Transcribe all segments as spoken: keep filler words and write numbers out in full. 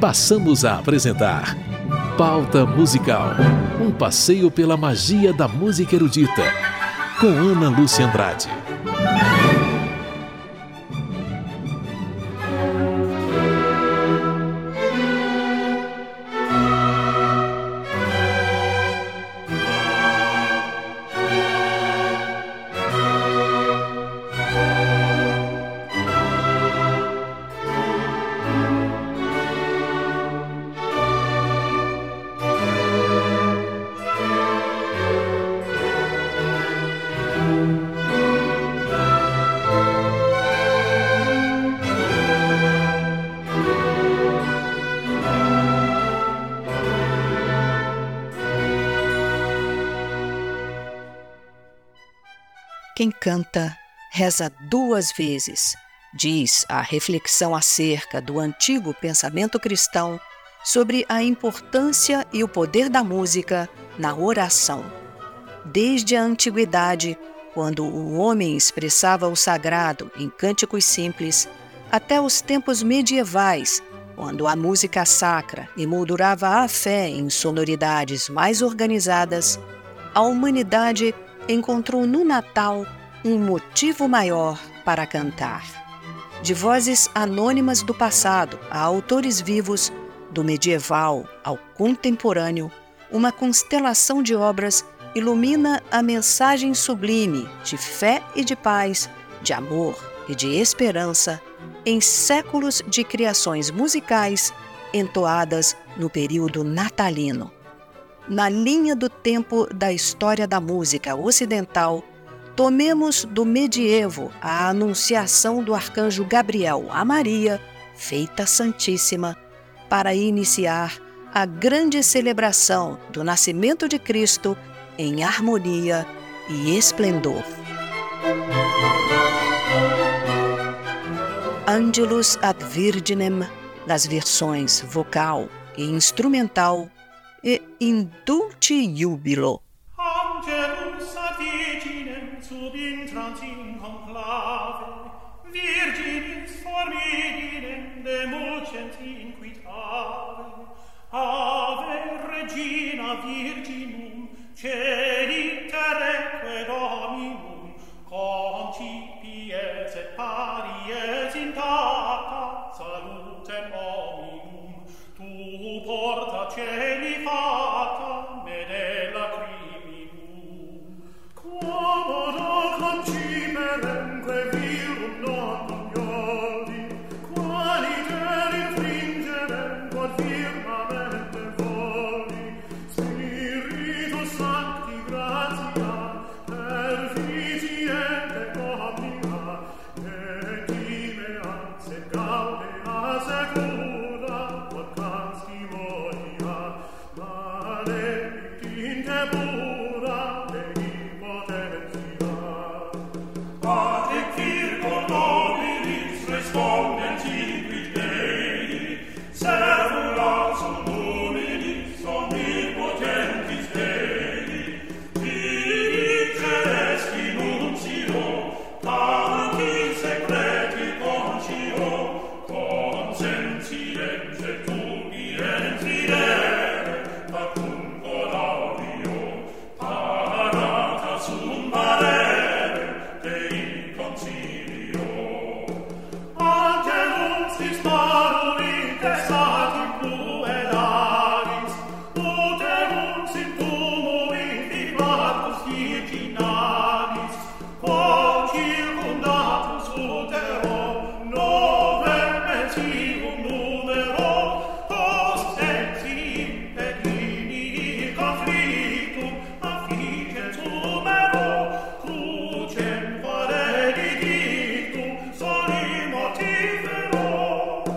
passamos a apresentar Pauta Musical, um passeio pela magia da música erudita, com Ana Lúcia Andrade. Quem canta, reza duas vezes, diz a reflexão acerca do antigo pensamento cristão sobre a importância e o poder da música na oração. Desde a antiguidade, quando o homem expressava o sagrado em cânticos simples, até os tempos medievais, quando a música sacra emoldurava a fé em sonoridades mais organizadas, a humanidade encontrou no Natal um motivo maior para cantar. De vozes anônimas do passado a autores vivos, do medieval ao contemporâneo, uma constelação de obras ilumina a mensagem sublime de fé e de paz, de amor e de esperança, em séculos de criações musicais entoadas no período natalino. Na linha do tempo da história da música ocidental, tomemos do medievo a anunciação do arcanjo Gabriel a Maria, feita Santíssima, para iniciar a grande celebração do nascimento de Cristo em harmonia e esplendor. Angelus ad Virginem, nas versões vocal e instrumental, e in dulci jubilo. Angelus ad Virginem subintrans in conclave, Virginis formidinem demulcent inquitave, Ave Regina Virginum, celi terraque Dominum, concipies et paries intacta, salutem Dominum, tu porta celi fata, medella criminum. Quomodo conciperemque virum non ioli, qualiter infringerem quod firmamente voli, Spiritus Sancti gratia, efficiente omnia, et timeas et gaudeas secura, quod castimonia, maledicti in te pura Dei potentia. Pater Virgo nobilis respondent inquit Dei, servula sum numinis omnipotentis Dei, Filii celesti nuncio, tanti secreti concio, consentiens et ubiens videre, facunco laudio, parata sum parere Dei concilio. Angelus disparum intestatim puellaris, uterus in tumo infimatus virginalis, quod circundatus utero, novem mensivum numero, post exim et lini conflictum, affigens numero, crucem quale didictum, soli mortifero.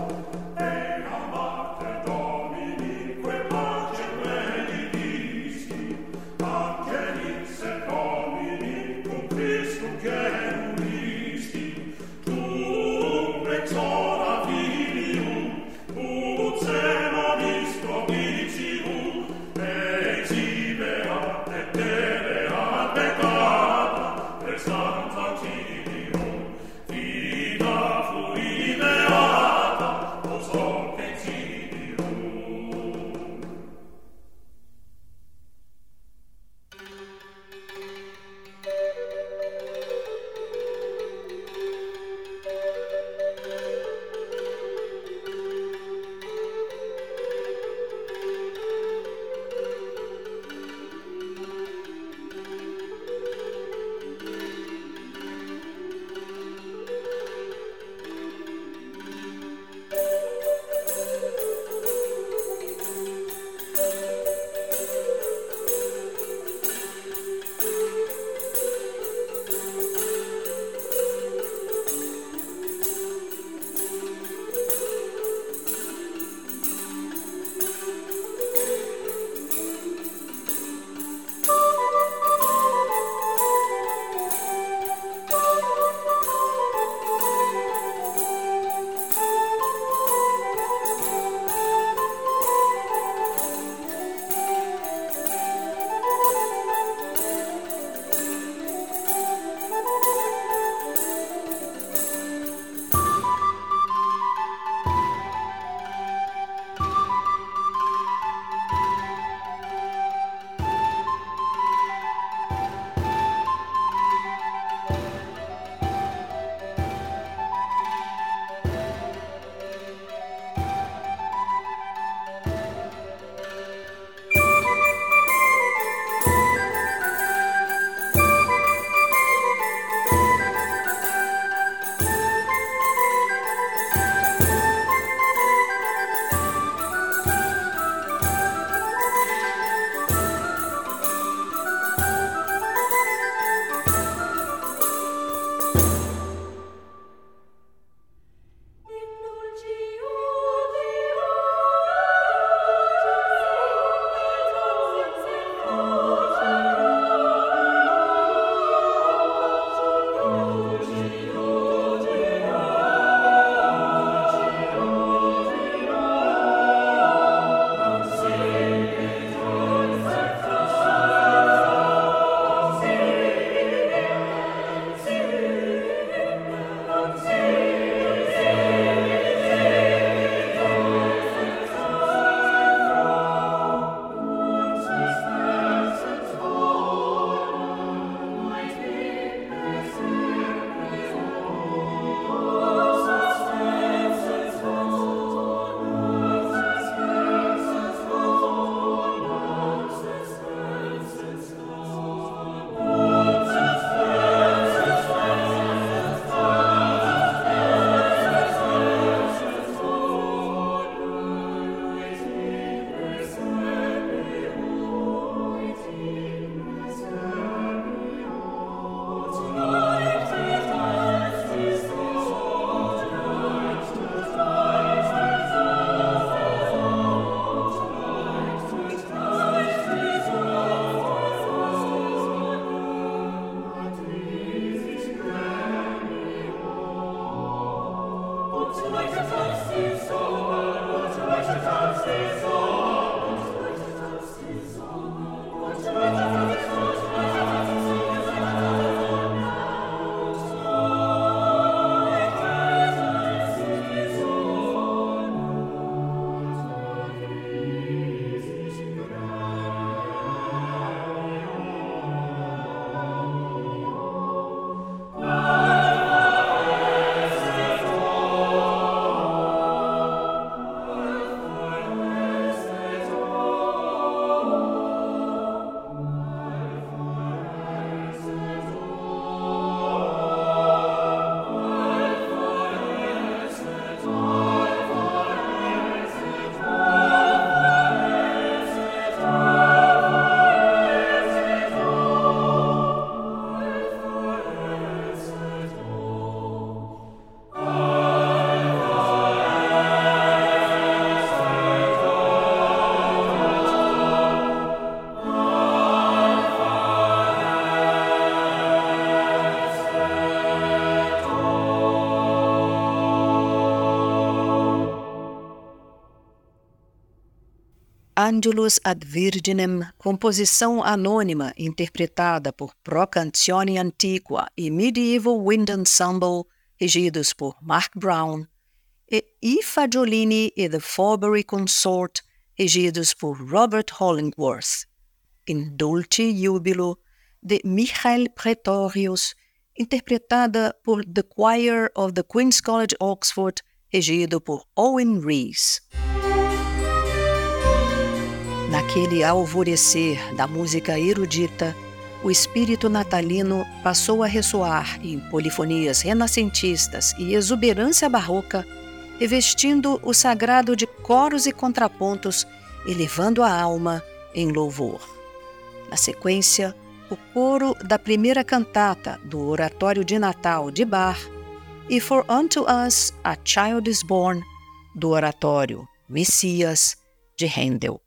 Angelus ad Virginem, composição anônima interpretada por Pro Canzone Antiqua e Medieval Wind Ensemble, regidos por Mark Brown, e I Fagiolini e The Forbury Consort, regidos por Robert Hollingworth. In Dulci Jubilo, de Michael Praetorius, interpretada por The Choir of the Queen's College Oxford, regido por Owen Rees. Naquele alvorecer da música erudita, o espírito natalino passou a ressoar em polifonias renascentistas e exuberância barroca, revestindo o sagrado de coros e contrapontos, elevando a alma em louvor. Na sequência, o coro da primeira cantata do Oratório de Natal de Bach e For Unto Us a Child is Born, do Oratório Messias, de Handel.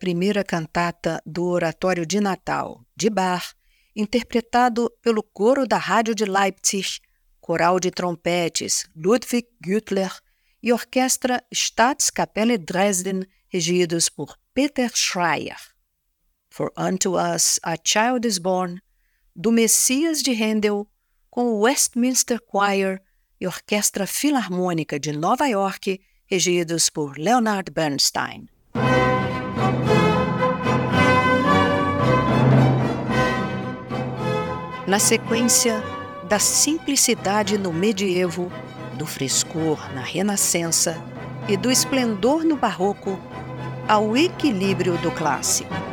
primeira cantata do Oratório de Natal, de Bach, interpretado pelo coro da Rádio de Leipzig, coral de trompetes Ludwig Güttler e orquestra Staatskapelle Dresden, regidos por Peter Schreier. For Unto Us a Child is Born, do Messias de Handel, com o Westminster Choir e Orquestra Filarmônica de Nova York, regidos por Leonard Bernstein. Na sequência, da simplicidade no medievo, do frescor na renascença e do esplendor no barroco, ao equilíbrio do clássico.